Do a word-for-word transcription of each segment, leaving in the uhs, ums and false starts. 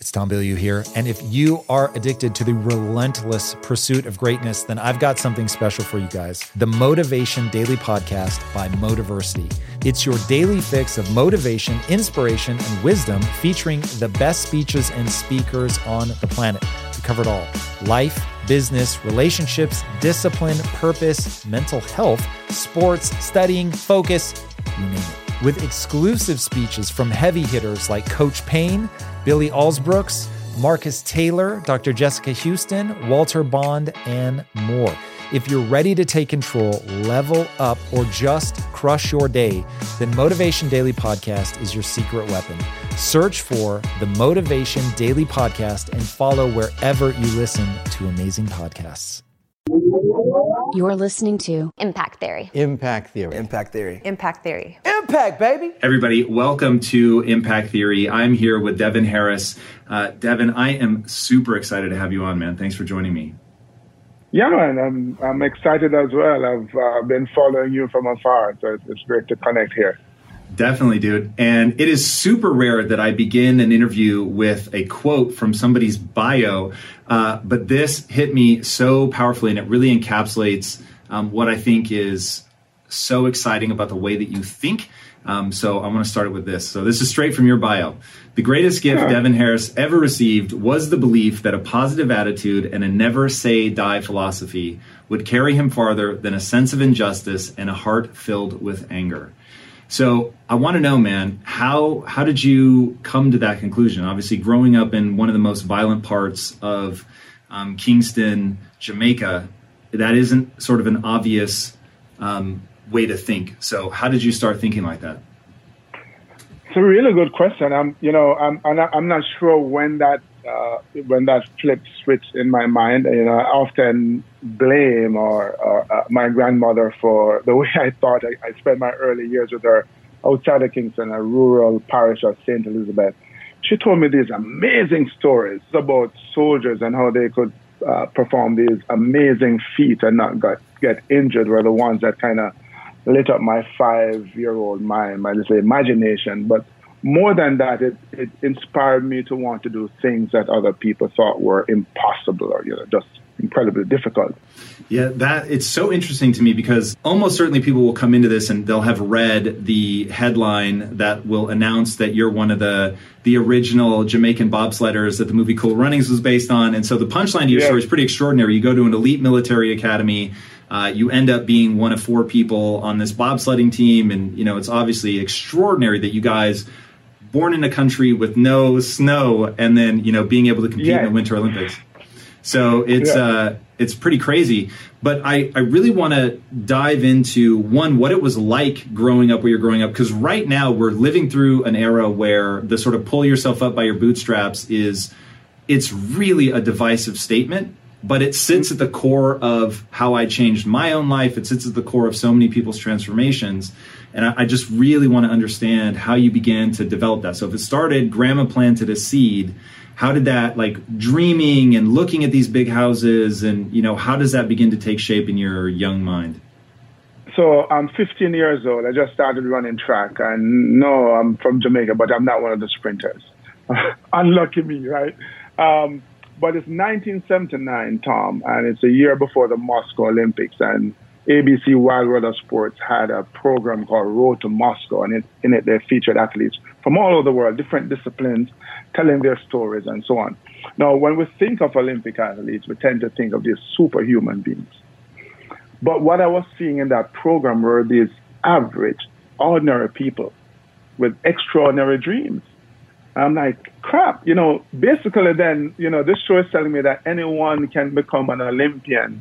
It's Tom Bilyeu here. And if you are addicted to the relentless pursuit of greatness, then I've got something special for you guys. The Motivation Daily Podcast by Motiversity. It's your daily fix of motivation, inspiration, and wisdom featuring the best speeches and speakers on the planet. We cover it all. Life, business, relationships, discipline, purpose, mental health, sports, studying, focus, you name it. With exclusive speeches from heavy hitters like Coach Payne, Billy Alsbrooks, Marcus Taylor, Doctor Jessica Houston, Walter Bond, and more. If you're ready to take control, level up, or just crush your day, then Motivation Daily Podcast is your secret weapon. Search for the Motivation Daily Podcast and follow wherever you listen to amazing podcasts. You're listening to Impact Theory. Impact Theory. Impact Theory. Impact Theory. Impact, baby. Everybody, welcome to Impact Theory. I'm here with Devin Harris. Uh, Devin, I am super excited to have you on, man. Thanks for joining me. Yeah, man, I'm I'm excited as well. I've uh, been following you from afar, so it's, it's great to connect here. Definitely, dude. And it is super rare that I begin an interview with a quote from somebody's bio, uh, but this hit me so powerfully, and it really encapsulates um, what I think is so exciting about the way that you think. Um, so I want to start it with this. So this is straight from your bio. The greatest gift yeah. Devin Harris ever received was the belief that a positive attitude and a never say die philosophy would carry him farther than a sense of injustice and a heart filled with anger. So I want to know, man, how how did you come to that conclusion? Obviously, growing up in one of the most violent parts of um, Kingston, Jamaica, that isn't sort of an obvious um, way to think. So how did you start thinking like that? It's a really good question. I'm, you know, I'm I'm not, I'm not sure when that uh, when that flip switched in my mind. You know, I often blame or, or uh, my grandmother for the way I thought. I, I spent my early years with her outside of Kingston, a rural parish of Saint Elizabeth. She told me these amazing stories about soldiers and how they could uh, perform these amazing feats and not get, get injured were the ones that kind of lit up my five-year-old mind, my little imagination. But more than that, it, it inspired me to want to do things that other people thought were impossible or, you know, just incredibly difficult. Yeah, that it's so interesting to me because almost certainly people will come into this and they'll have read the headline that will announce that you're one of the the original Jamaican bobsledders that the movie Cool Runnings was based on. And so the punchline to your yeah. story is pretty extraordinary. You go to an elite military academy. Uh, you end up being one of four people on this bobsledding team. And, you know, it's obviously extraordinary that you guys, born in a country with no snow, and then, you know, being able to compete yeah. in the Winter Olympics. So it's yeah. uh, it's pretty crazy. But I, I really want to dive into, one, what it was like growing up where you're growing up. Because right now we're living through an era where the sort of pull yourself up by your bootstraps is, it's really a divisive statement. But it sits at the core of how I changed my own life. It sits at the core of so many people's transformations. And I, I just really want to understand how you began to develop that. So if it started, grandma planted a seed, how did that, like dreaming and looking at these big houses, and, you know, how does that begin to take shape in your young mind? So I'm fifteen years old. I just started running track. And no, I'm from Jamaica, but I'm not one of the sprinters. Unlucky me, right? Um, But it's nineteen seventy-nine, Tom, and it's a year before the Moscow Olympics. And A B C Wild Weather Sports had a program called Road to Moscow, and it, in it they featured athletes from all over the world, different disciplines, telling their stories and so on. Now, when we think of Olympic athletes, we tend to think of these superhuman beings. But what I was seeing in that program were these average, ordinary people with extraordinary dreams. I'm like, crap, you know, basically then, you know, this show is telling me that anyone can become an Olympian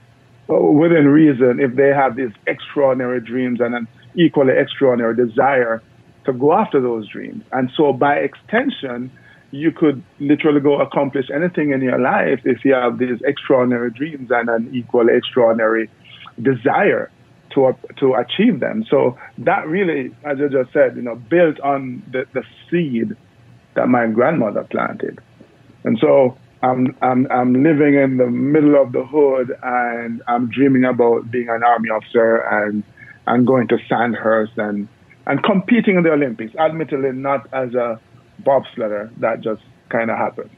within reason if they have these extraordinary dreams and an equally extraordinary desire to go after those dreams. And so by extension, you could literally go accomplish anything in your life if you have these extraordinary dreams and an equally extraordinary desire to to achieve them. So that really, as I just said, you know, built on the, the seed that my grandmother planted. And so I'm, I'm, I'm living in the middle of the hood, and I'm dreaming about being an army officer and, and going to Sandhurst and, and competing in the Olympics, admittedly not as a bobsledder. That just kind of happened.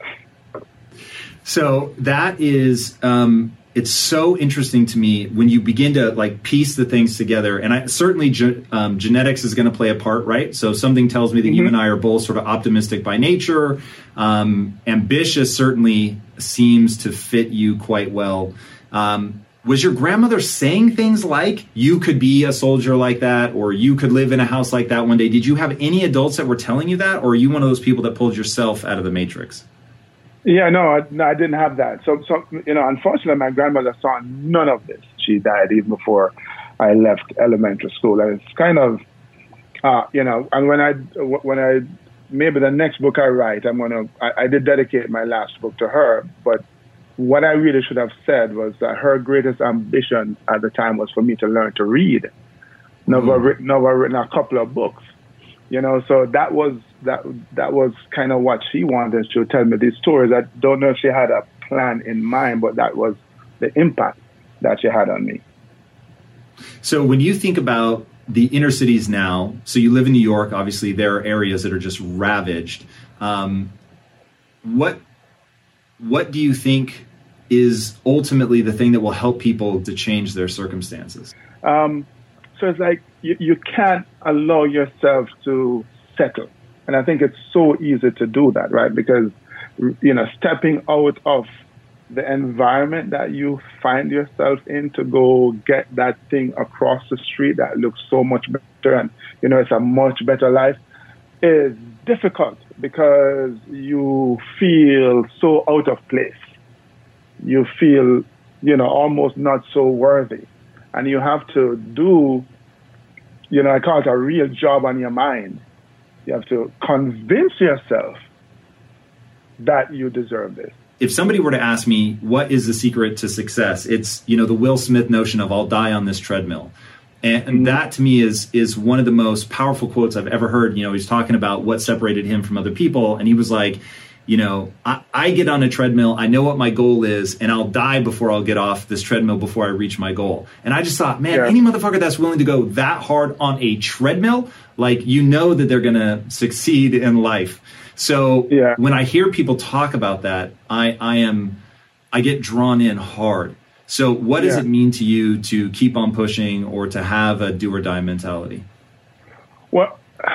So that is, um, it's so interesting to me when you begin to like piece the things together. And I certainly ge- um, genetics is going to play a part, right? So something tells me that mm-hmm. you and I are both sort of optimistic by nature. Um, ambitious certainly seems to fit you quite well. Um, was your grandmother saying things like you could be a soldier like that, or you could live in a house like that one day? Did you have any adults that were telling you that, or are you one of those people that pulled yourself out of the matrix? Yeah, no, I, no, I didn't have that. So, so, you know, unfortunately, my grandmother saw none of this. She died even before I left elementary school. And it's kind of, uh, you know, and when I, when I, maybe the next book I write, I'm going to, I, I did dedicate my last book to her. But what I really should have said was that her greatest ambition at the time was for me to learn to read. Never mm. written, never written a couple of books. You know, so that was that that was kind of what she wanted. She would tell me these stories. I don't know if she had a plan in mind, but that was the impact that she had on me. So when you think about the inner cities now, so you live in New York, obviously there are areas that are just ravaged. Um, what what do you think is ultimately the thing that will help people to change their circumstances? Um, so it's like you, you can't allow yourself to settle. And I think it's so easy to do that, right? Because, you know, stepping out of the environment that you find yourself in to go get that thing across the street that looks so much better and, you know, it's a much better life is difficult because you feel so out of place. You feel, you know, almost not so worthy. And you have to do, you know, I call it a real job on your mind. You have to convince yourself that you deserve this. If somebody were to ask me, what is the secret to success? It's, you know, the Will Smith notion of I'll die on this treadmill. And, and that to me is is one of the most powerful quotes I've ever heard. You know, he's talking about what separated him from other people. And he was like, you know, I, I get on a treadmill, I know what my goal is, and I'll die before I'll get off this treadmill before I reach my goal. And I just thought, man, yeah. any motherfucker that's willing to go that hard on a treadmill, like, you know that they're going to succeed in life. So yeah. when I hear people talk about that, I, I am, I get drawn in hard. So what does yeah. it mean to you to keep on pushing or to have a do or die mentality? Well,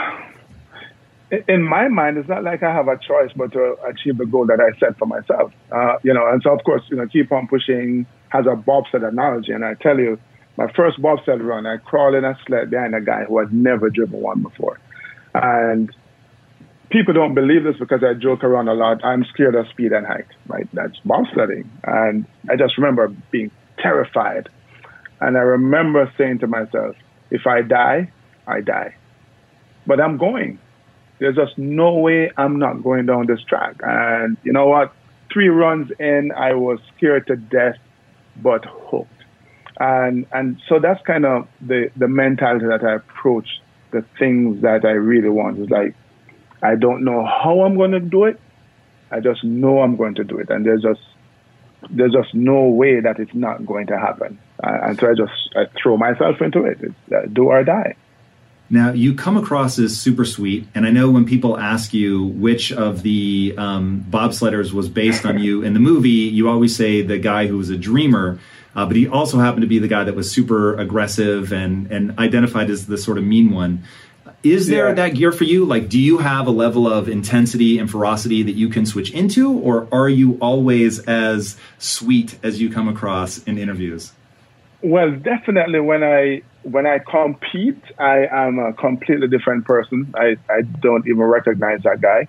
in my mind, it's not like I have a choice but to achieve the goal that I set for myself. Uh, you know, and so, of course, you know, keep on pushing has a bobsled analogy. And I tell you, my first bobsled run, I crawled in a sled behind a guy who had never driven one before. And people don't believe this because I joke around a lot. I'm scared of speed and height, right? That's bobsledding. And I just remember being terrified. And I remember saying to myself, if I die, I die. But I'm going. There's just no way I'm not going down this track. And you know what? Three runs in, I was scared to death, but hooked. And and so that's kind of the, the mentality that I approach the things that I really want. It's like, I don't know how I'm going to do it. I just know I'm going to do it. And there's just there's just no way that it's not going to happen. Uh, and so I just I throw myself into it. It's uh, do or die. Now, you come across as super sweet, and I know when people ask you which of the um, bobsledders was based on you in the movie, you always say the guy who was a dreamer, uh, but he also happened to be the guy that was super aggressive and, and identified as the sort of mean one. Is there yeah. that gear for you? Like, do you have a level of intensity and ferocity that you can switch into, or are you always as sweet as you come across in interviews? Well, definitely when I when I compete, I am a completely different person. I, I don't even recognize that guy.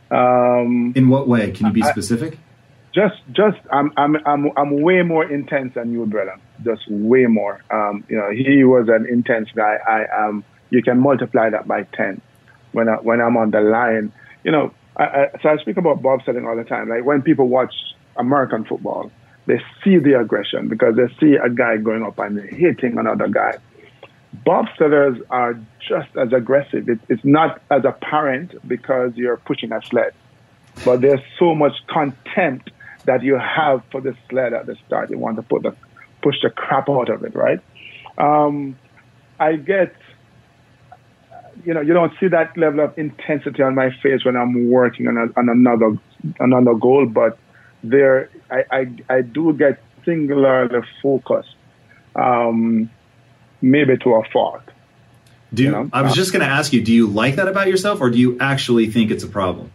Um, in what way? Can you be specific? I, just just I'm I'm I'm I'm way more intense than you, brother. Just way more. Um, you know, he was an intense guy. I am. You can multiply that by ten. When I, when I'm on the line, you know. I, I, so I speak about bobsledding all the time. Like when people watch American football, they see the aggression because they see a guy going up and hitting another guy. Bobsledders are just as aggressive. It, it's not as apparent because you're pushing a sled, but there's so much contempt that you have for the sled at the start. You want to put the push the crap out of it, right? Um, I get you know, you don't see that level of intensity on my face when I'm working on, a, on another another goal, but there, I, I, I do get singularly focused, um, maybe to a fault. Do you, you know? I was just going to ask you, do you like that about yourself, or do you actually think it's a problem?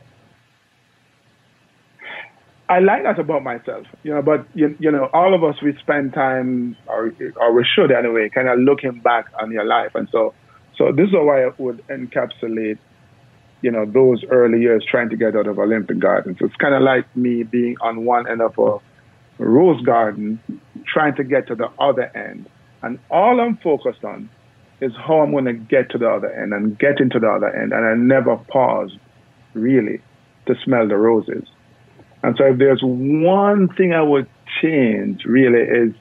I like that about myself, you know, but, you, you know, all of us, we spend time, or, or we should anyway, kind of looking back on your life. And so, so this is why I would encapsulate, you know, those early years trying to get out of Olympic Gardens. It's kind of like me being on one end of a rose garden, trying to get to the other end. And all I'm focused on is how I'm going to get to the other end and get into the other end. And I never paused, really, to smell the roses. And so if there's one thing I would change, really, is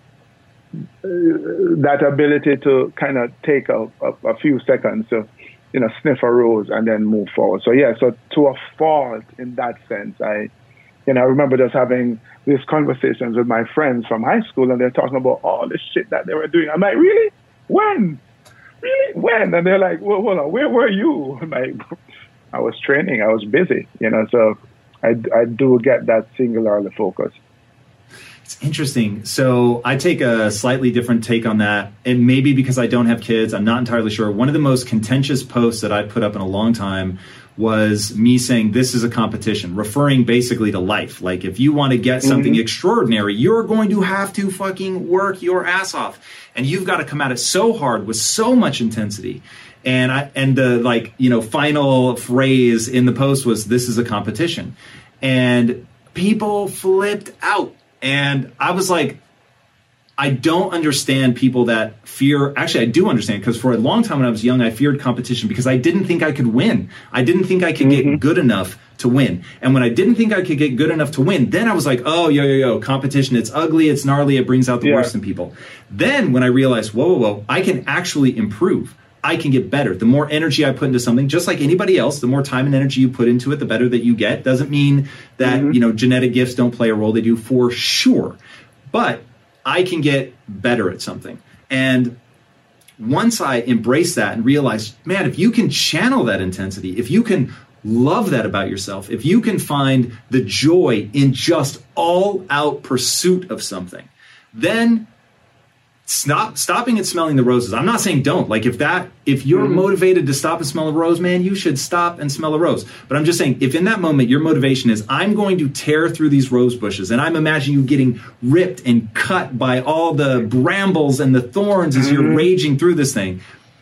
that ability to kind of take a, a, a few seconds to, you know, sniff a rose and then move forward. So, yeah, so to a fault in that sense, I, you know, I remember just having these conversations with my friends from high school, and they're talking about all the shit that they were doing. I'm like, really? When? Really? When? And they're like, well, hold on, where were you? I'm like, I was training, I was busy, you know, so I, I do get that singularly focused. It's interesting. So I take a slightly different take on that. And maybe because I don't have kids, I'm not entirely sure. One of the most contentious posts that I put up in a long time was me saying this is a competition, referring basically to life. Like, if you want to get something mm-hmm. extraordinary, you're going to have to fucking work your ass off. And you've got to come at it so hard with so much intensity. And I, and the, like, you know, final phrase in the post was, this is a competition. And people flipped out. And I was like, I don't understand people that fear. Actually, I do understand, because for a long time when I was young, I feared competition because I didn't think I could win. I didn't think I could mm-hmm. get good enough to win. And when I didn't think I could get good enough to win, then I was like, oh, yo, yo, yo, competition. It's ugly. It's gnarly. It brings out the yeah. worst in people. Then when I realized, whoa, whoa, whoa, I can actually improve. I can get better. The more energy I put into something, just like anybody else, the more time and energy you put into it, the better that you get. Doesn't mean that, mm-hmm. you know, genetic gifts don't play a role. They do, for sure. But I can get better at something. And once I embrace that and realize, man, if you can channel that intensity, if you can love that about yourself, if you can find the joy in just all out pursuit of something, then Stop stopping and smelling the roses. I'm not saying don't. Like, if that, if you're mm-hmm. motivated to stop and smell a rose, man, you should stop and smell a rose. But I'm just saying, if in that moment your motivation is, I'm going to tear through these rose bushes, and I'm imagining you getting ripped and cut by all the brambles and the thorns as mm-hmm. you're raging through this thing.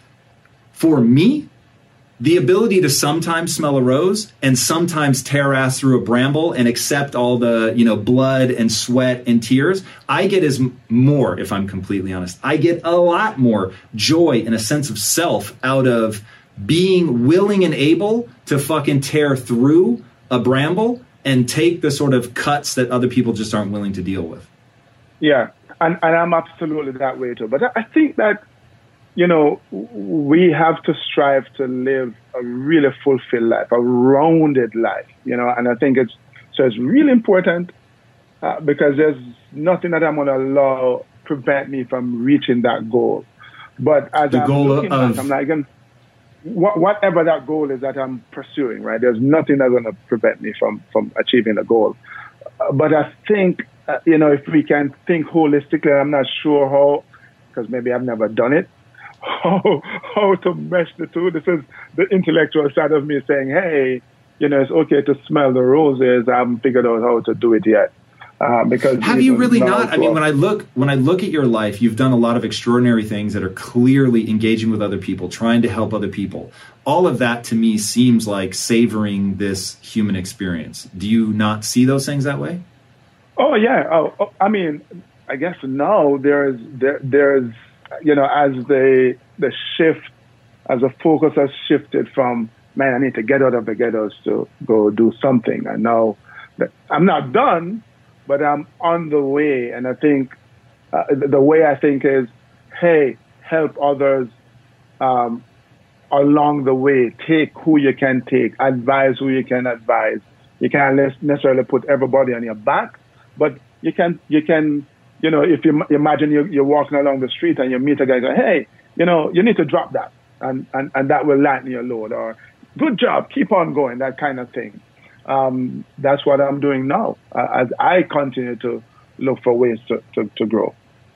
For me, the ability to sometimes smell a rose and sometimes tear ass through a bramble and accept all the, you know, blood and sweat and tears, I get as m- more, if I'm completely honest, I get a lot more joy and a sense of self out of being willing and able to fucking tear through a bramble and take the sort of cuts that other people just aren't willing to deal with. Yeah, and, and I'm absolutely that way too. But I think that, you know, we have to strive to live a really fulfilled life, a rounded life, you know, and I think it's, so it's really important uh, because there's nothing that I'm going to allow prevent me from reaching that goal. But as the I'm goal looking of... back, I'm like, what, whatever that goal is that I'm pursuing, right, there's nothing that's going to prevent me from, from achieving the goal. Uh, but I think, uh, you know, if we can think holistically, I'm not sure how, because maybe I've never done it, How, how to mesh the two. This is the intellectual side of me saying, hey, you know, it's okay to smell the roses. I haven't figured out how to do it yet. Uh, because have you really not? I mean, when I look when I look at your life, you've done a lot of extraordinary things that are clearly engaging with other people, trying to help other people. All of that to me seems like savoring this human experience. Do you not see those things that way? Oh, yeah. Oh, oh I mean, I guess no, there's there, there's you know, as the the shift, as the focus has shifted from, man, I need to get out of the ghettos to go do something. And now that I'm not done, but I'm on the way. And I think uh, the, the way I think is, hey, help others um, along the way. Take who you can take. Advise who you can advise. You can't necessarily put everybody on your back, but you can you can. You know, if you imagine you're, you're walking along the street and you meet a guy, go, hey, you know, you need to drop that. and, and, and that will lighten your load, or good job, keep on going, that kind of thing. Um, that's what I'm doing now uh, as I continue to look for ways to, to, to grow.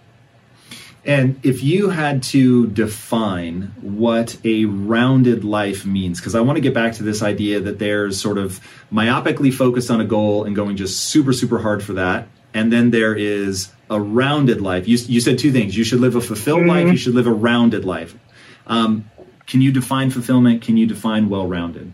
And if you had to define what a rounded life means, because I want to get back to this idea that there's sort of myopically focused on a goal and going just super, super hard for that. And then there is a rounded life. You, you said two things. You should live a fulfilled mm-hmm. life. You should live a rounded life. Um, can you define fulfillment? Can you define well-rounded?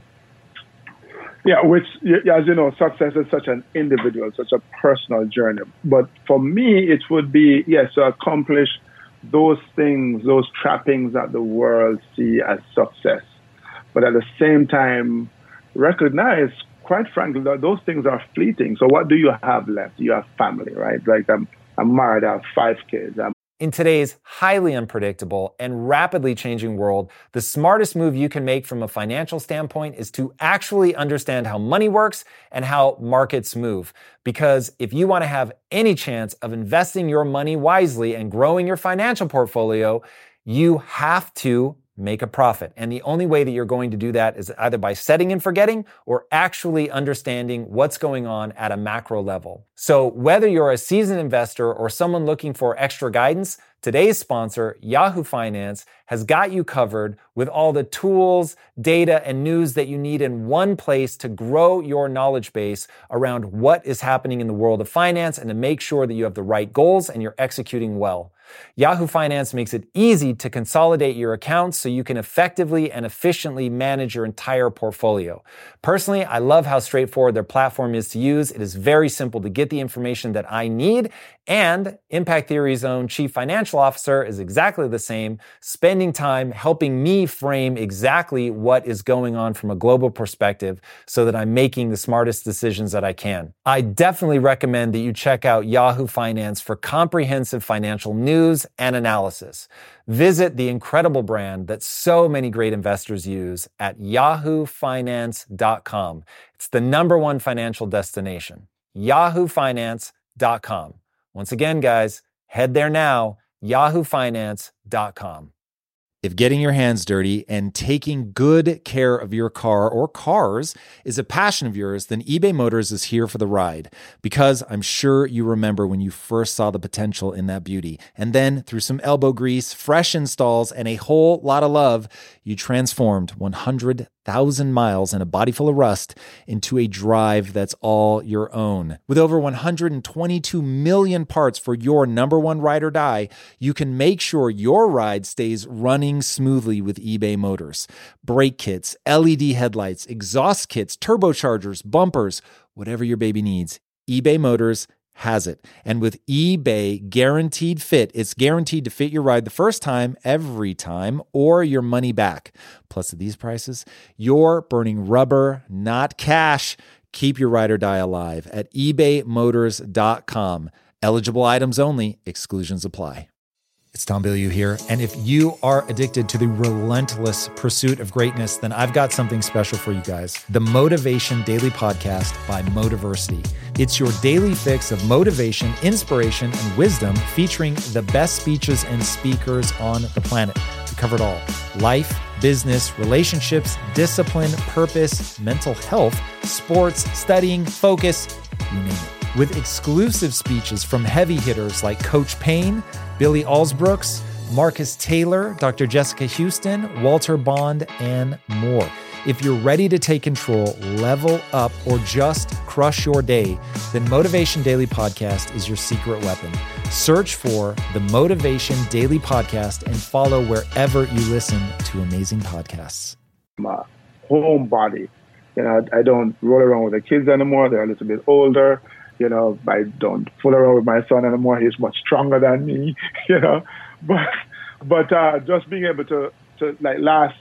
Yeah, which, as you know, success is such an individual, such a personal journey. But for me, it would be, yes, to accomplish those things, those trappings that the world see as success. But at the same time, recognize, quite frankly, that those things are fleeting. So what do you have left? You have family, right? Like I'm, I'm married, I have five kids. I'm In today's highly unpredictable and rapidly changing world, the smartest move you can make from a financial standpoint is to actually understand how money works and how markets move. Because if you want to have any chance of investing your money wisely and growing your financial portfolio, you have to make a profit. And the only way that you're going to do that is either by setting and forgetting or actually understanding what's going on at a macro level. So whether you're a seasoned investor or someone looking for extra guidance, today's sponsor, Yahoo Finance, has got you covered with all the tools, data, and news that you need in one place to grow your knowledge base around what is happening in the world of finance and to make sure that you have the right goals and you're executing well. Yahoo Finance makes it easy to consolidate your accounts so you can effectively and efficiently manage your entire portfolio. Personally, I love how straightforward their platform is to use. It is very simple to get the information that I need, and Impact Theory's own chief financial officer is exactly the same, spending time helping me frame exactly what is going on from a global perspective so that I'm making the smartest decisions that I can. I definitely recommend that you check out Yahoo Finance for comprehensive financial news and analysis. Visit the incredible brand that so many great investors use at yahoo finance dot com. It's the number one financial destination, yahoo finance dot com. Once again, guys, head there now, yahoo finance dot com. If getting your hands dirty and taking good care of your car or cars is a passion of yours, then eBay Motors is here for the ride. Because I'm sure you remember when you first saw the potential in that beauty. And then through some elbow grease, fresh installs, and a whole lot of love, you transformed one hundred thousand miles and a body full of rust into a drive that's all your own. With over one hundred twenty-two million parts for your number one ride or die, you can make sure your ride stays running smoothly with eBay Motors. Brake kits, L E D headlights, exhaust kits, turbochargers, bumpers, whatever your baby needs, eBay Motors has it. And with eBay Guaranteed Fit, it's guaranteed to fit your ride the first time, every time, or your money back. Plus, at these prices, you're burning rubber, not cash. Keep your ride or die alive at ebay motors dot com. Eligible items only. Exclusions apply. It's Tom Bilyeu here. And if you are addicted to the relentless pursuit of greatness, then I've got something special for you guys. The Motivation Daily Podcast by Motiversity. It's your daily fix of motivation, inspiration, and wisdom featuring the best speeches and speakers on the planet. We cover it all. Life, business, relationships, discipline, purpose, mental health, sports, studying, focus, you name it. With exclusive speeches from heavy hitters like Coach Payne, Billy Alsbrooks, Marcus Taylor, Doctor Jessica Houston, Walter Bond, and more. If you're ready to take control, level up, or just crush your day, then Motivation Daily Podcast is your secret weapon. Search for the Motivation Daily Podcast and follow wherever you listen to amazing podcasts. My home body. You know, I don't roll around with the kids anymore. They're a little bit older. You know, I don't fool around with my son anymore. He's much stronger than me, you know. But but uh, just being able to, to like last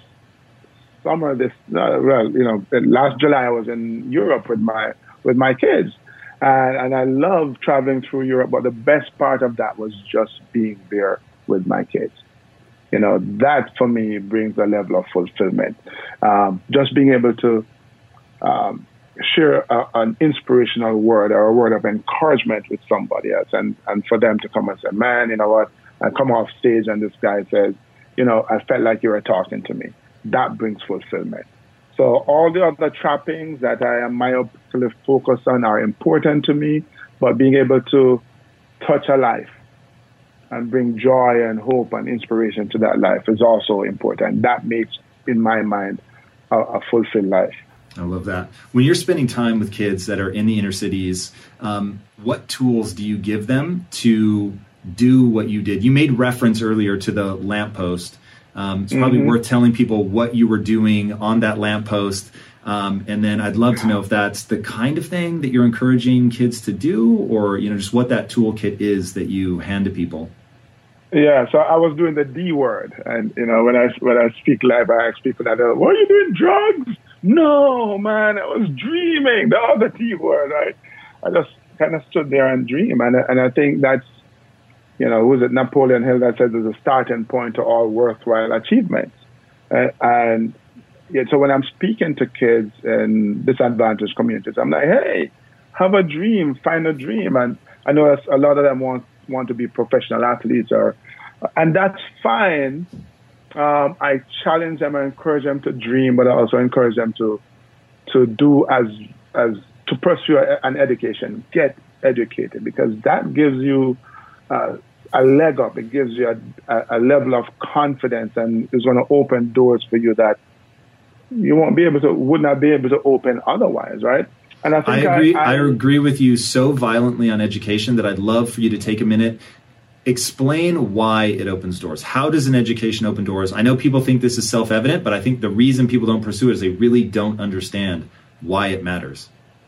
summer, this uh, well, you know, last July I was in Europe with my with my kids, and and I love traveling through Europe. But the best part of that was just being there with my kids. You know, that for me brings a level of fulfillment. Um, just being able to um, share a, an inspirational word or a word of encouragement with somebody else, and, and for them to come and say, man, you know what, I come off stage and this guy says, you know, I felt like you were talking to me. That brings fulfillment. So all the other trappings that I am myopically focused on are important to me, but being able to touch a life and bring joy and hope and inspiration to that life is also important. That makes, in my mind, a, a fulfilled life. I love that. When you're spending time with kids that are in the inner cities, um, what tools do you give them to do what you did? You made reference earlier to the lamppost. Um, it's probably mm-hmm. worth telling people what you were doing on that lamppost. Um, and then I'd love to know if that's the kind of thing that you're encouraging kids to do, or, you know, just what that toolkit is that you hand to people. Yeah, so I was doing the D word. And, you know, when I, when I speak live, I ask people that, uh, what are you doing, drugs? No, man, I was dreaming. The other D word, right? I just kind of stood there and dreamed. And, and I think that's, you know, was it Napoleon Hill that said there's a starting point to all worthwhile achievements. Uh, and yeah, so when I'm speaking to kids in disadvantaged communities, I'm like, hey, have a dream, find a dream. And I know a lot of them want, want to be professional athletes, or, and that's fine. Um, I challenge them, I encourage them to dream, but I also encourage them to to do as as to pursue an education, get educated, because that gives you uh, a leg up. It gives you a, a level of confidence, and is going to open doors for you that you won't be able to, would not be able to open otherwise, right? And I think I agree. I, I, I agree with you so violently on education that I'd love for you to take a minute. Explain why it opens doors. How does an education open doors? I know people think this is self-evident, but I think the reason people don't pursue it is they really don't understand why it matters.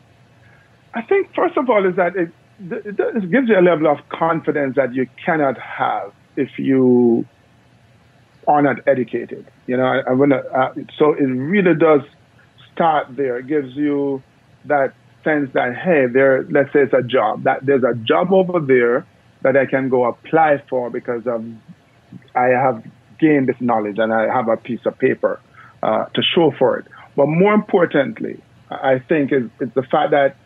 I think, first of all, is that it, it gives you a level of confidence that you cannot have if you are not educated. You know, I, I wanna, uh, so it really does start there. It gives you that sense that, hey, there, let's say it's a job, that there's a job over there that I can go apply for because of I have gained this knowledge and I have a piece of paper uh, to show for it. But more importantly, I think is, is the fact that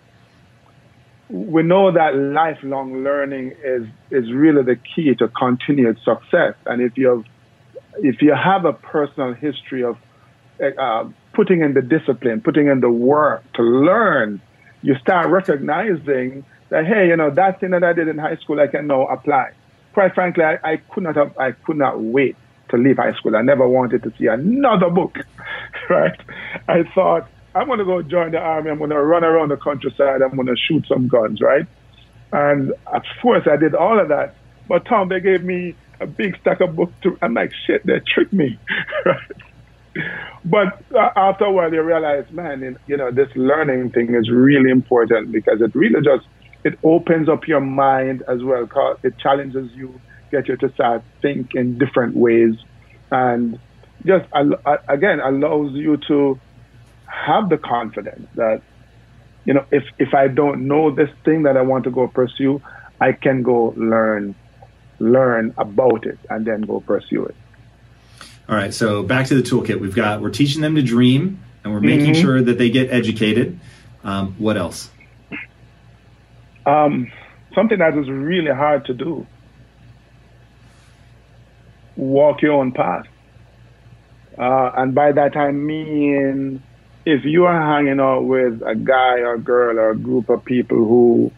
we know that lifelong learning is is really the key to continued success. And if you have, if you have a personal history of uh, putting in the discipline, putting in the work to learn, you start recognizing that, hey, you know, that thing that I did in high school, I can now apply. Quite frankly, I, I could not have, I could not wait to leave high school. I never wanted to see another book, right? I thought, I'm going to go join the army. I'm going to run around the countryside. I'm going to shoot some guns, right? And at first, I did all of that. But Tom, they gave me a big stack of books. To, I'm like, shit, they tricked me, right? But uh, after a while, you realize, man, you know, this learning thing is really important because it really just, it opens up your mind as well. Cause it challenges you, get you to start think in different ways, and just again allows you to have the confidence that, you know, if if I don't know this thing that I want to go pursue, I can go learn learn about it and then go pursue it. All right, so back to the toolkit. We've got we're teaching them to dream, and we're making mm-hmm. sure that they get educated. Um, what else? Um, something that is really hard to do. Walk your own path. Uh, and by that I mean, if you are hanging out with a guy or girl or a group of people who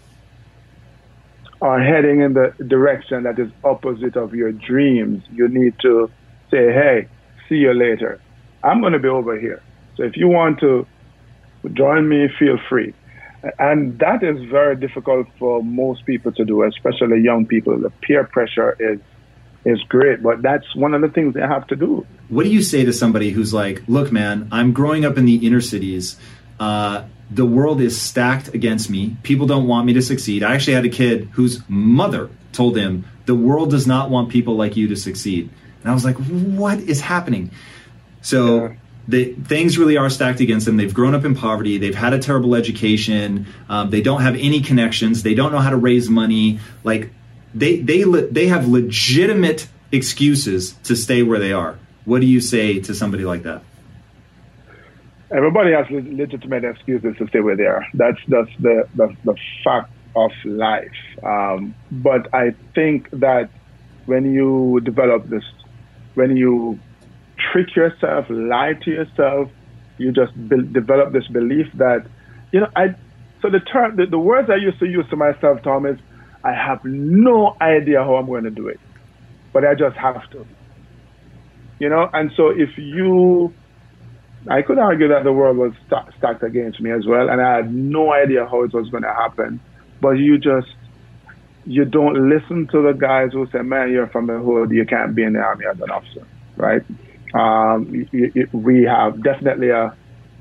are heading in the direction that is opposite of your dreams, you need to say, hey, see you later. I'm going to be over here. So if you want to join me, feel free. And that is very difficult for most people to do, especially young people. The peer pressure is is great, but that's one of the things they have to do. What do you say to somebody who's like, look, man, I'm growing up in the inner cities. Uh, the world is stacked against me. People don't want me to succeed. I actually had a kid whose mother told him, the world does not want people like you to succeed. And I was like, what is happening? So... Yeah. The, things really are stacked against them. They've grown up in poverty. They've had a terrible education. Um, they don't have any connections. They don't know how to raise money. Like they they they have legitimate excuses to stay where they are. What do you say to somebody like that? Everybody has legitimate excuses to stay where they are. That's that's the the, the fact of life. Um, but I think that when you develop this when you trick yourself, lie to yourself, you just be- develop this belief that, you know, I, so the term, the, the words I used to use to myself, Tom, is, I have no idea how I'm going to do it, but I just have to, you know? And so if you, I could argue that the world was st- stacked against me as well, and I had no idea how it was going to happen, but you just, you don't listen to the guys who say, man, you're from the hood, you can't be in the army as an officer, right? Um, it, it, we have definitely a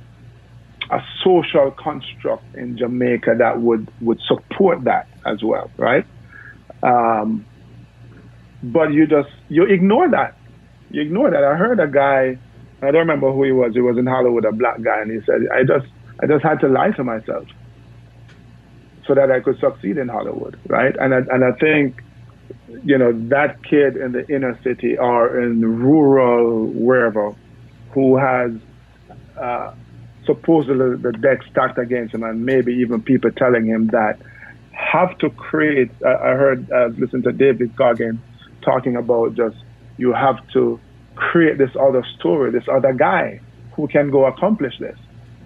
a social construct in Jamaica that would, would support that as well, right? Um, but you just, you ignore that. You ignore that. I heard a guy, I don't remember who he was, he was in Hollywood, a black guy, and he said, I just, I just had to lie to myself so that I could succeed in Hollywood, right? And I, and I think, you know, that kid in the inner city or in rural wherever who has uh, supposedly the deck stacked against him, and maybe even people telling him that, have to create, uh, I heard, uh, listen to David Goggin talking about just, you have to create this other story, this other guy who can go accomplish this.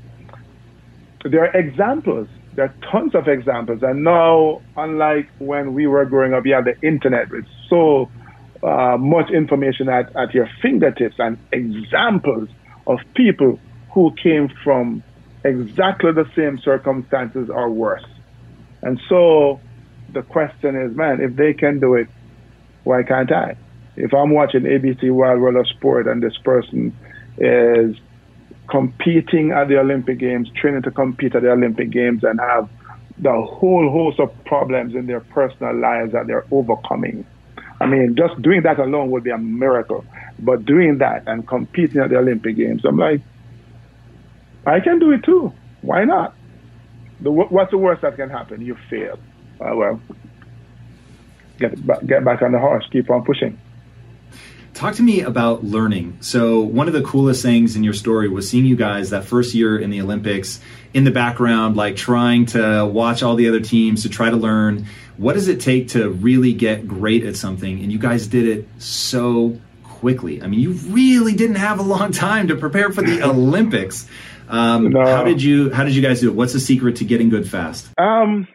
There are examples. There are tons of examples. And now, unlike when we were growing up, you have the internet with so uh, much information at, at your fingertips, and examples of people who came from exactly the same circumstances or worse. And so the question is, man, if they can do it, why can't I? If I'm watching A B C Wild World of Sport and this person is competing at the Olympic Games, training to compete at the Olympic Games, and have the whole host of problems in their personal lives that they're overcoming. I mean, just doing that alone would be a miracle. But doing that and competing at the Olympic Games, I'm like, I can do it too. Why not? The, what's the worst that can happen? You fail. Uh, well, get back, get back on the horse, keep on pushing. Talk to me about learning. So one of the coolest things in your story was seeing you guys that first year in the Olympics in the background, like trying to watch all the other teams to try to learn. What does it take to really get great at something? And you guys did it so quickly. I mean, you really didn't have a long time to prepare for the Olympics. Um, no. How did you, how did you guys do it? What's the secret to getting good fast? Um,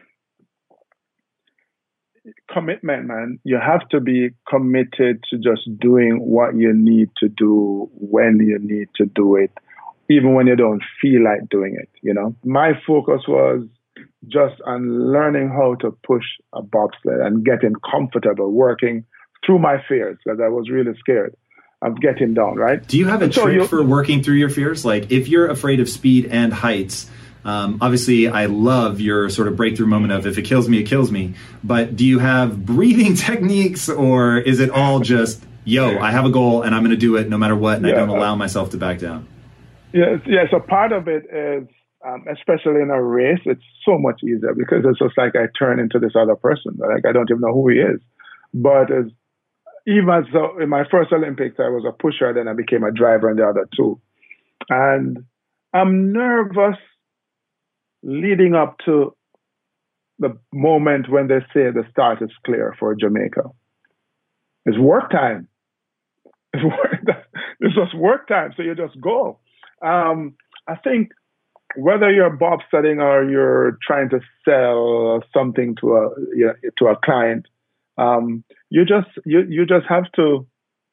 commitment, man. You have to be committed to just doing what you need to do when you need to do it, even when you don't feel like doing it, you know? My focus was just on learning how to push a bobsled and getting comfortable working through my fears, because I was really scared of getting down, right? Do you have a so trick you, for working through your fears? Like, if you're afraid of speed and heights, um, obviously I love your sort of breakthrough moment of, if it kills me, it kills me. But do you have breathing techniques, or is it all just, yo, I have a goal and I'm going to do it no matter what, and yeah, I don't allow myself to back down? Yes, yeah, so part of it is, um, especially in a race, it's so much easier because it's just like I turn into this other person. Like, I don't even know who he is. But as even so, in my first Olympics, I was a pusher, then I became a driver in the other two. And I'm nervous leading up to the moment when they say the start is clear for Jamaica. It's work time. It's, work, it's just work time, so you just go. Um, I think whether you're bobsledding or you're trying to sell something to a you know, to a client, um, you just you you just have to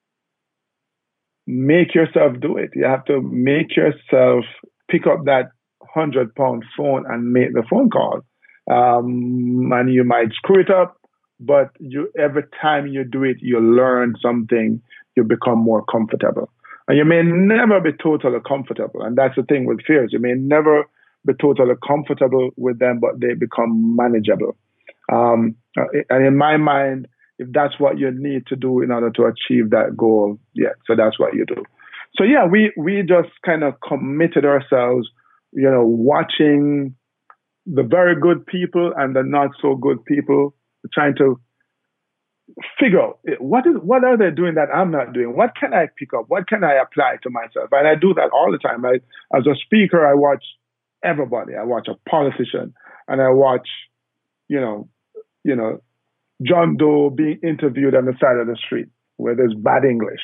make yourself do it. You have to make yourself pick up that hundred pound phone and make the phone call. Um, and you might screw it up, but you every time you do it, you learn something. You become more comfortable. And you may never be totally comfortable. And that's the thing with fears. You may never be totally comfortable with them, but they become manageable. Um, and in my mind, if that's what you need to do in order to achieve that goal, yeah, so that's what you do. So yeah, we, we just kind of committed ourselves, you know, watching the very good people and the not so good people, trying to figure out what is what are they doing that I'm not doing? What can I pick up? What can I apply to myself? And I do that all the time. I, as a speaker, I watch everybody. I watch a politician, and I watch, you know, you know, John Doe being interviewed on the side of the street where there's bad English.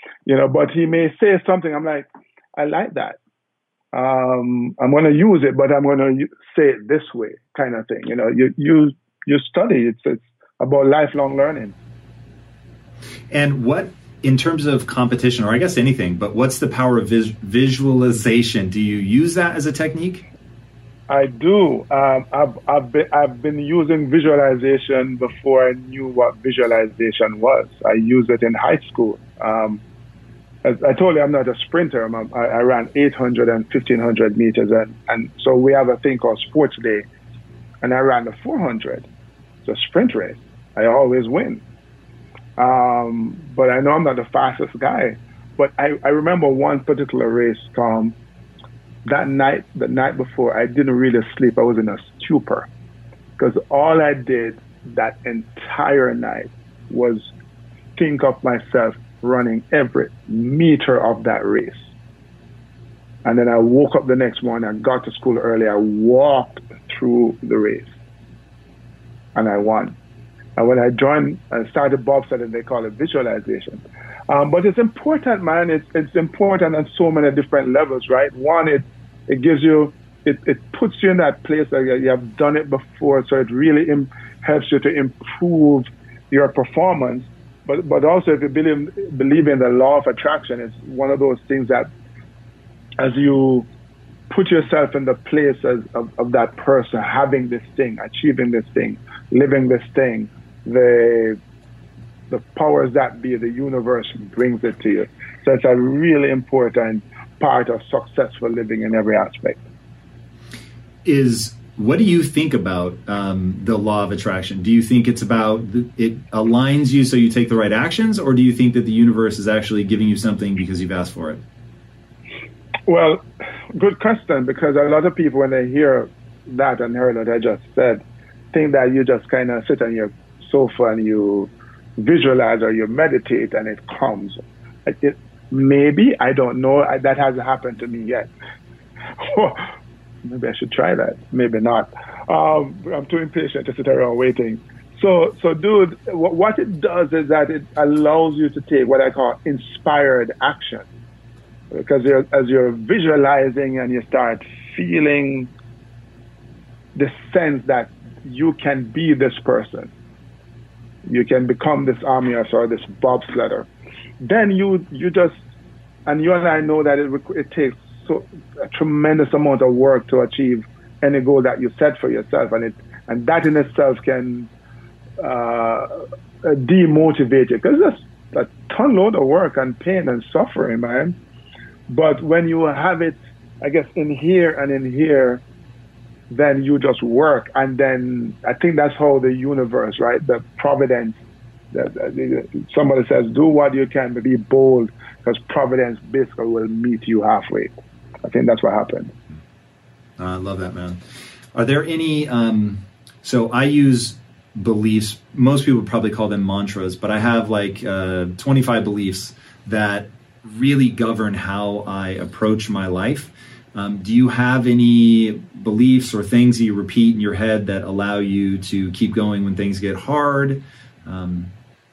you know, but he may say something. I'm like, I like that. Um, I'm going to use it, but I'm going to say it this way, kind of thing. You know, you you you study. It's it's about lifelong learning. And what, in terms of competition, or I guess anything, but what's the power of vis- visualization? Do you use that as a technique? I do. Um, I've I've been I've been using visualization before I knew what visualization was. I used it in high school. Um, as I told you, I'm not a sprinter. I'm a, I, I ran eight hundred and fifteen hundred meters, and, and so we have a thing called Sports Day, and I ran the four hundred. It's a sprint race. I always win. Um, but I know I'm not the fastest guy. But I, I remember one particular race, Tom. That night, the night before, I didn't really sleep. I was in a stupor because all I did that entire night was think of myself running every meter of that race. And then I woke up the next morning, I got to school early, I walked through the race, and I won. And when I joined and started bobsledding, they call it visualization. Um, but it's important, man. It's it's important on so many different levels, right? One, it it gives you, it, it puts you in that place that you have done it before, so it really im- helps you to improve your performance. But but also, if you believe believe in the law of attraction, it's one of those things that as you put yourself in the place as, of, of that person having this thing, achieving this thing, living this thing, the the powers that be, the universe brings it to you. So it's a really important part of successful living in every aspect. Is what do you think about um, the law of attraction? Do you think it's about the, it aligns you so you take the right actions, or do you think that the universe is actually giving you something because you've asked for it? Well, good question, because a lot of people, when they hear that and hear what I just said, think that you just kind of sit on your sofa and you visualize or you meditate and it comes. It, maybe, I don't know, that hasn't happened to me yet. Maybe I should try that. Maybe not. Um, I'm too impatient to sit around waiting. So, so dude, what, what it does is that it allows you to take what I call inspired action. Because you're, as you're visualizing and you start feeling the sense that you can be this person, you can become this armyist or this bobsledder, then you you just, and you and I know that it, it takes so a tremendous amount of work to achieve any goal that you set for yourself, and it and that in itself can uh, demotivate you, because it's a ton load of work and pain and suffering, man. But when you have it, I guess, in here and in here, then you just work. And then I think that's how the universe, right, the providence, the, the, somebody says, do what you can, but be bold, because providence basically will meet you halfway. I think that's what happened. I love that, man. Are there any, um, so I use beliefs, most people would probably call them mantras, but I have like uh, twenty-five beliefs that really govern how I approach my life. Um, do you have any beliefs or things that you repeat in your head that allow you to keep going when things get hard? Um,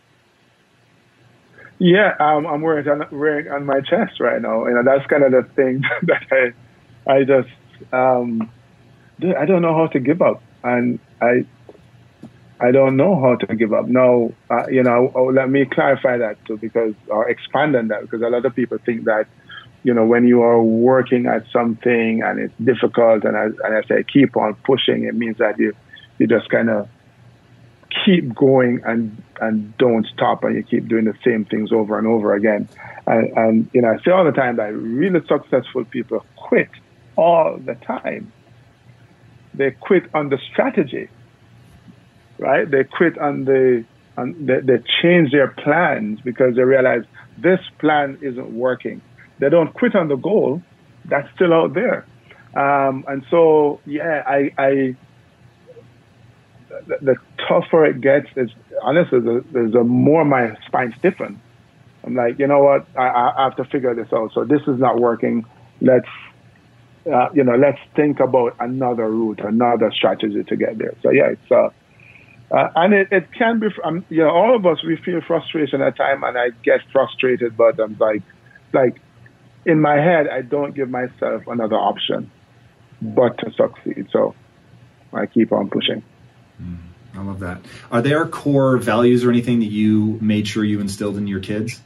yeah, um, I'm wearing it on, wearing on my chest right now. You know, that's kind of the thing that I, I just, um, I don't know how to give up, and I, I don't know how to give up. Now, uh, you know, oh, let me clarify that too, because, or expand on that, because a lot of people think that, you know, when you are working at something and it's difficult, and I, and I say keep on pushing, it means that you, you just kind of keep going and and don't stop, and you keep doing the same things over and over again. And, and you know, I say all the time that really successful people quit all the time. They quit on the strategy. Right? They quit on the, on they, they change their plans because they realize this plan isn't working. They don't quit on the goal. That's still out there. Um, and so, yeah, I, I the, the tougher it gets, is honestly, the, the, the more my spine stiffens. I'm like, you know what? I, I have to figure this out. So this is not working. Let's, uh, you know, let's think about another route, another strategy to get there. So yeah, it's uh, Uh, and it, it can be, um, you know, all of us, we feel frustration at times, and I get frustrated, but I'm like, like, in my head, I don't give myself another option but to succeed. So I keep on pushing. Mm, I love that. Are there core values or anything that you made sure you instilled in your kids?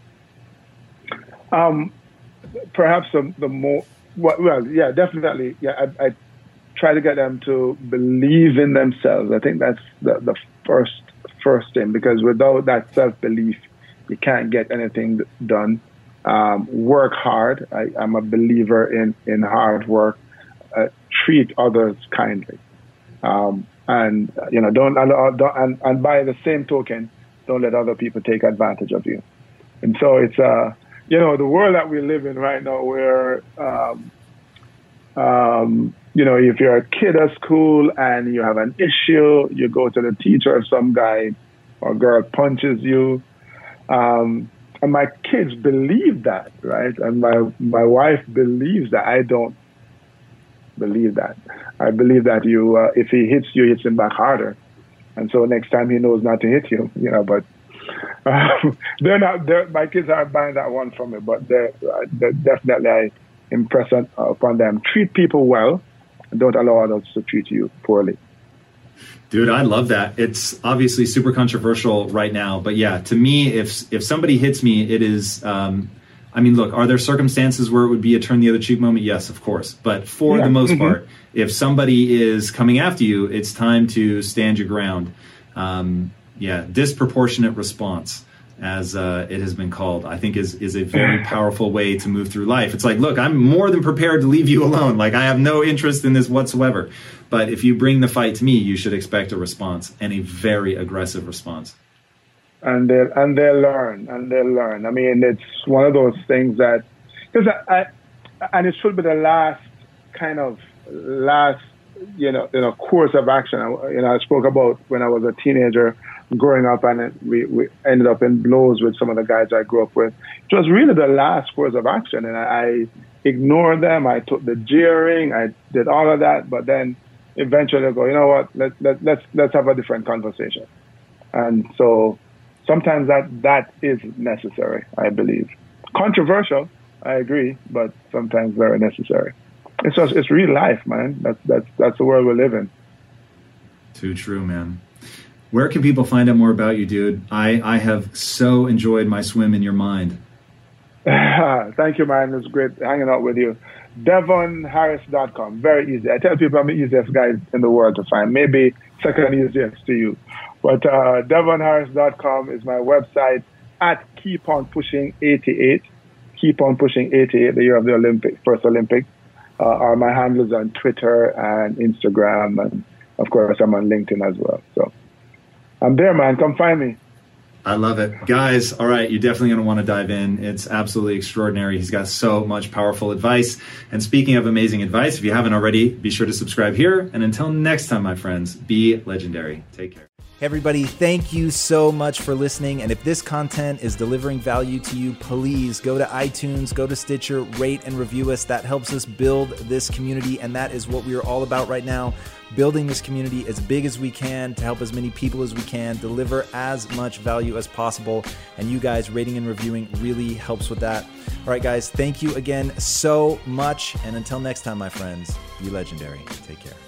Um, perhaps the, the more, well, yeah, definitely. Yeah, I, I try to get them to believe in themselves. I think that's the, the first first thing, because without that self-belief, you can't get anything done. Um, work hard. I, I'm a believer in, in hard work. Uh, treat others kindly. Um, and, you know, don't, don't and, and by the same token, don't let other people take advantage of you. And so it's, uh, you know, the world that we live in right now where, um, um, you know, if you're a kid at school and you have an issue, you go to the teacher, some guy or girl punches you. Um, and my kids believe that, right? And my, my wife believes that. I don't believe that. I believe that you, uh, if he hits you, hits him back harder. And so next time he knows not to hit you, you know, but um, they're not, they're, my kids aren't buying that one from me, but they're, uh, they're definitely, I impress on, uh, upon them. Treat people well. Don't allow others to treat you poorly. Dude, I love that. It's obviously super controversial right now, but yeah, to me, if if somebody hits me, it is, um, I mean, look, are there circumstances where it would be a turn the other cheek moment? Yes, of course. But for yeah. the most mm-hmm. part, if somebody is coming after you, it's time to stand your ground. Um, yeah, disproportionate response, as uh, it has been called, I think is is a very powerful way to move through life. It's like, look, I'm more than prepared to leave you alone. Like, I have no interest in this whatsoever. But if you bring the fight to me, you should expect a response, and a very aggressive response. And they and they learn, and they learn. I mean, it's one of those things that, because I, I, and it should be the last kind of last, you know, you know, course of action. I, you know, I spoke about when I was a teenager, growing up, and it, we, we ended up in blows with some of the guys I grew up with. It was really the last course of action, and I, I ignored them. I took the jeering, I did all of that, but then eventually I go, you know what? Let, let, let's let's have a different conversation. And so sometimes that that is necessary, I believe. Controversial, I agree, but sometimes very necessary. It's just, it's real life, man. That's that's that's the world we live in. Too true, man. Where can people find out more about you, dude? I, I have so enjoyed my swim in your mind. Thank you, man. It's great hanging out with you. Devon Harris dot com. Very easy. I tell people I'm the easiest guy in the world to find. Maybe second easiest to you. But uh, Devon Harris dot com is my website. At Keep On Pushing eighty-eight. Keep On Pushing eighty-eight, the year of the Olympic, first Olympics. Uh, are my handles on Twitter and Instagram. And, of course, I'm on LinkedIn as well. So I'm there, man. Come find me. I love it. Guys, all right, you're definitely going to want to dive in. It's absolutely extraordinary. He's got so much powerful advice. And speaking of amazing advice, if you haven't already, be sure to subscribe here. And until next time, my friends, be legendary. Take care. Hey everybody, thank you so much for listening. And if this content is delivering value to you, please go to iTunes, go to Stitcher, rate and review us. That helps us build this community. And that is what we are all about right now. Building this community as big as we can to help as many people as we can, deliver as much value as possible. And you guys rating and reviewing really helps with that. All right, guys, thank you again so much. And until next time, my friends, be legendary. Take care.